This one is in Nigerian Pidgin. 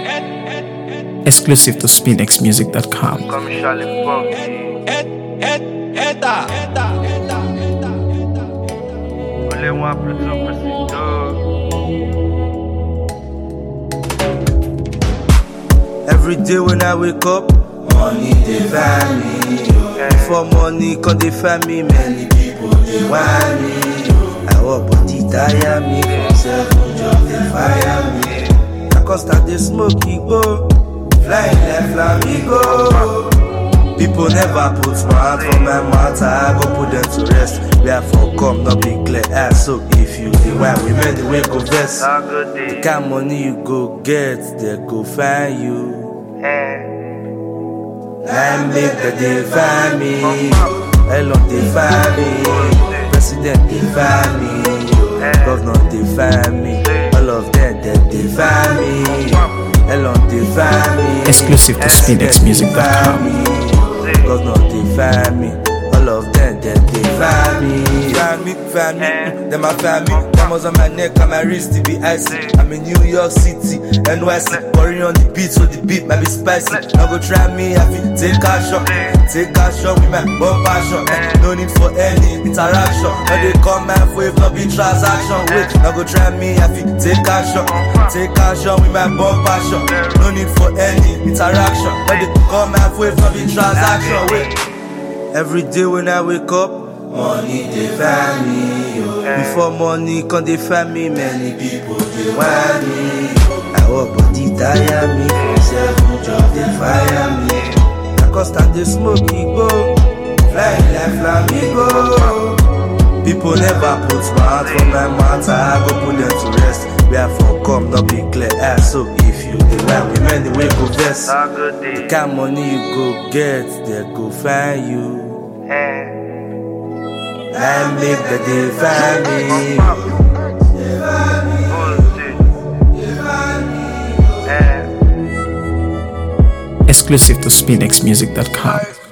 Exclusive to SpinXmusic.com. Comme Charlie Fox. Voulez-moi plutôt Every day when I wake up, money they find me. Before money come they find me, many people they want me. I work but it tire me, from 7 jobs they fire me. I can start the smoky go, flying like flamingo. People never put my hand on my matter, I go put them to rest. Where for come, not be clear ass. So if you the wine, we made the way go vest. The kind of money you go get, they go find you. I make that they find me. Elon they find me. President they find me. Governor they find me. All of them that they find me. Elon they find me. Exclusive to SpinXmusic.com. Governor they find me. All of them that they find me. Find me, them my family. Diamonds on my neck and my wrist to be icy. I'm in New York City, NYC. Worry on the beat, so the beat might be spicy. Now go try me, I feel take a shot with my bumper shot. No need for any interaction. Now they come my way, if not be transaction. Wait, now go try me, I feel take a shot with my bumper shot. No need for any interaction. Now they come my way, if not be transaction. Wait. Every day when I wake up, money they find me. Before money come they find me, many people they want me. I work but they tire me, from 7 jobs they fire me. I can start the smoky go, flying like flamingo. People never put my hand on my matter, I go put them to rest. Where for come, not be clear ass. So if you the wine, we many way go vest. The kind of money you go get, they go find you. I make that they find me. Exclusive to SpinXmusic.com.